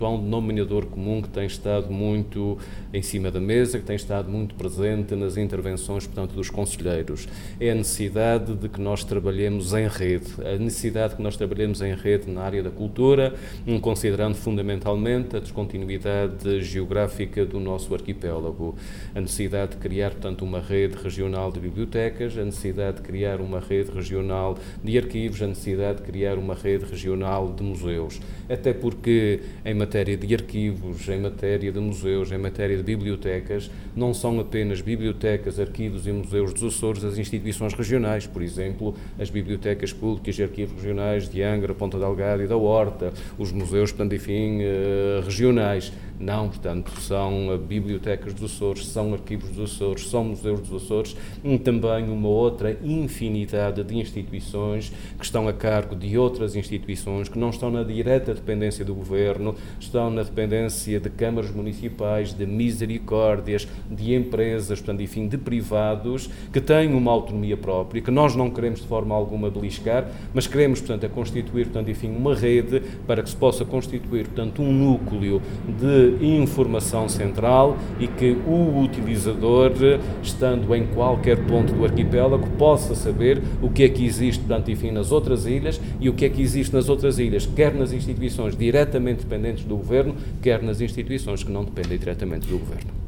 há um denominador comum que tem estado muito em cima da mesa, que tem estado muito presente nas intervenções, portanto, dos conselheiros. É a necessidade de que nós trabalhemos em rede, a necessidade de que nós trabalhemos em rede na área da cultura, considerando fundamentalmente a descontinuidade geográfica do nosso arquipélago, a necessidade de criar, portanto, uma rede regional de bibliotecas, a necessidade de criar uma rede regional de arquivos, a necessidade de criar uma rede regional de museus, até porque em matéria de arquivos, em matéria de museus, em matéria de bibliotecas, não são apenas bibliotecas, arquivos e museus dos Açores as instituições regionais, por exemplo, as bibliotecas públicas e arquivos regionais de Angra, Ponta Delgada e da Horta, os museus, portanto, enfim, regionais. Não, portanto, são bibliotecas dos Açores, são arquivos dos Açores, são museus dos Açores e também uma outra infinidade de instituições que estão a cargo de outras instituições que não estão na direta dependência do Governo, estão na dependência de câmaras municipais, de misericórdias, de empresas, portanto, enfim, de privados, que têm uma autonomia própria, que nós não queremos de forma alguma beliscar, mas queremos, portanto, a constituir, portanto, enfim, uma rede para que se possa constituir, portanto, um núcleo de informação central e que o utilizador, estando em qualquer ponto do arquipélago, possa saber o que é que existe, portanto, enfim, nas outras ilhas e o que é que existe nas outras ilhas, quer nas instituições diretamente dependentes do Governo, quer nas instituições que não dependem diretamente do Governo.